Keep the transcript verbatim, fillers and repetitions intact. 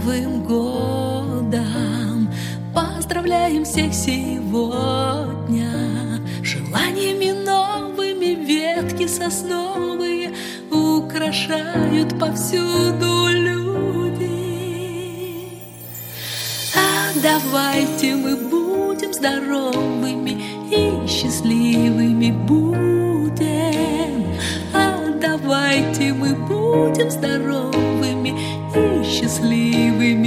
Новым годом! Поздравляем всех сегодня! Желаниями новыми ветки сосновые украшают повсюду люди. А давайте мы будем здоровыми и счастливыми будем. А давайте мы будем здоровыми и счастливыми